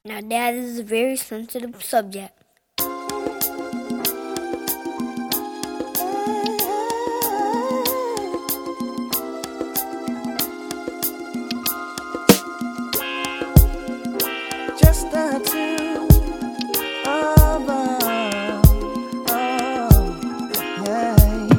Now, that is a very sensitive subject. Just the two of us. Yeah.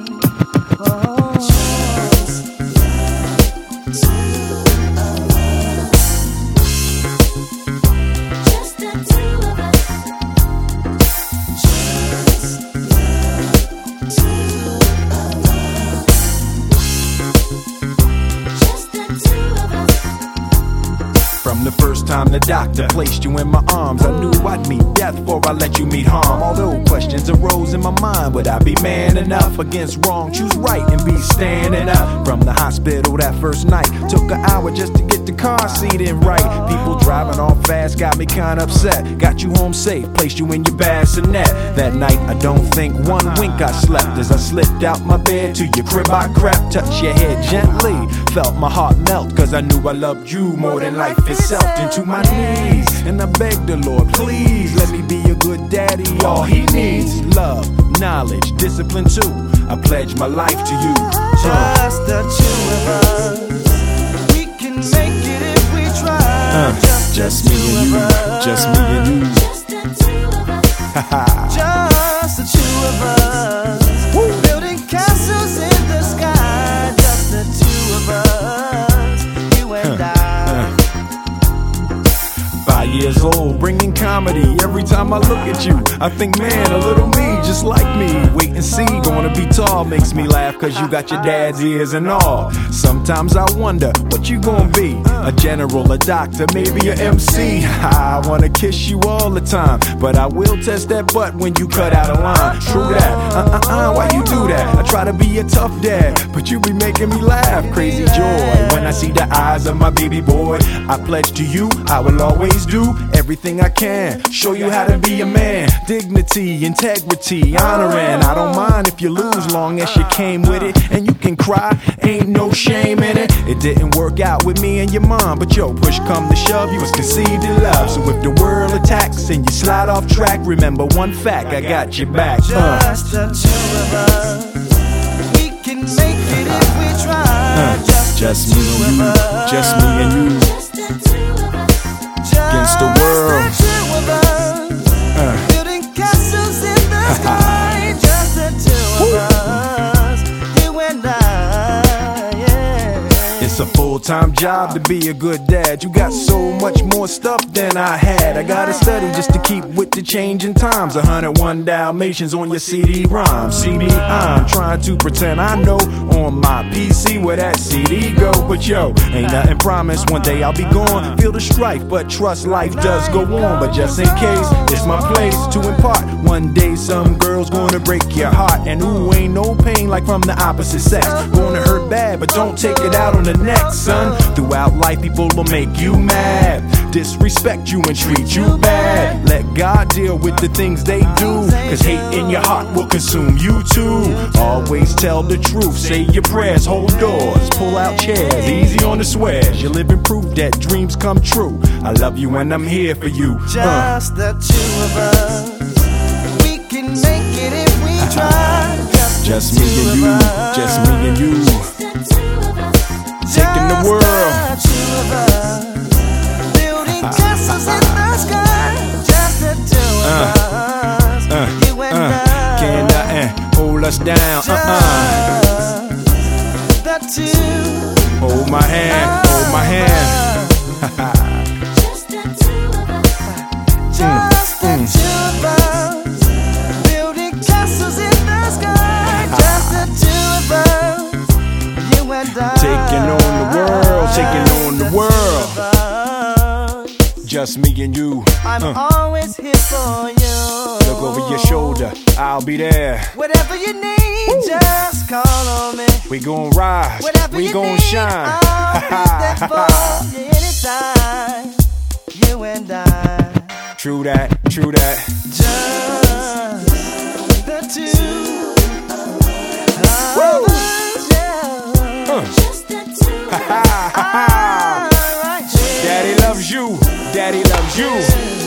Just the two of us. From the first time the doctor placed you in my arms, I knew I'd meet death before I let you meet harm. Although questions arose in my mind, would I be man enough against wrong? Choose right and be standing up. From the hospital that first night, took an hour just to get the car seat in right. People driving off fast got me kinda upset. Got you home safe, placed you in your bassinet. That night I don't think one wink I slept. As I slipped out my bed to your crib I crept. Touched your head gently, felt my heart melt, cause I knew I loved you more than life itself. Into my knees, and I begged the Lord, please let me be a good daddy. All he needs, love, knowledge, discipline too. I pledge my life to you. Just the two of us. We can make it if we try. Just me and you, just me and you. Just the two of us. Just the two of us. Building castles in the sky. Just the two of us. You and I. 5 years old, bringing comedy. Every time I look at you, I think, man, a little me, just like me. Wait and see, gonna be tall, makes me laugh, cause you got your dad's ears and all. Sometimes I wonder, what you gonna be? A general, a doctor, maybe a MC. I wanna kiss you all the time, but I will test that butt when you cut out a line. True that, why you do that? I try to be a tough dad, but you be making me laugh. Crazy joy, when I see the eyes of my baby boy. I pledge to you, I will always do everything I can. Show you how to be a man. Dignity, integrity, honoring. I don't mind if you lose, long as you came with it. And you can cry, ain't no shame in it. It didn't work out with me and your mom, but yo, push come to shove, you was conceived in love. So if the world attacks and you slide off track, remember one fact, I got your back. Just the two of us. We can make it if we try. Just me and you, just me and you. Just the two of us. Against the world. Just the two of us. Building castles in the sky. Just the two of us. You and I, yeah. It's a full-time job to be a good dad. You got so much more stuff than I had. I gotta study just to keep with the changing times. 101 Dalmatians on your CD-ROM. See me, I'm trying to pretend I know on my PC where that CD go. But yo, ain't nothing promised. One day I'll be gone. Feel the strife, but trust life does go on. But just in case, it's my place to impart. One day some girl's gonna break your heart. And ooh, ain't no pain like from the opposite sex. Gonna hurt bad, but don't take it out on the next, son. Throughout life, people will make you mad, disrespect you and treat you bad. Let God deal with the things they do, cause hate in your heart will consume you too. Always tell the truth, say your prayers, hold doors, pull out chairs, easy on the swears. You're living proof that dreams come true. I love you and I'm here for you. Just the two of us. We can make it if we try. Just me and you, just me and you. Just the two of us. Taking the world. Just the two of us. Building castles in the sky. Just the two of us. You and I. Can't nothing hold us down. Just the two. Hold my hand, hold my hand. Just the two of us. Just the two of us. Building castles in the sky. Just the two of us. You and I. Taking on the world, taking on the world. Just me and you. I'm always here for you. Look over your shoulder, I'll be there. Whatever you need, just call on me. We gon' rise, Whatever we you gon' need, shine. I'll be there for you anytime. You and I. True that, true that. Just the two of us, yeah. Just the two of us. Alright, yeah. Daddy loves you, daddy loves you.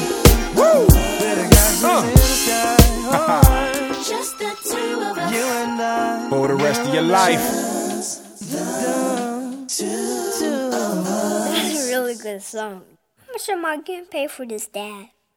for the rest of your life. That's a really good song. How much am I getting paid for this, Dad?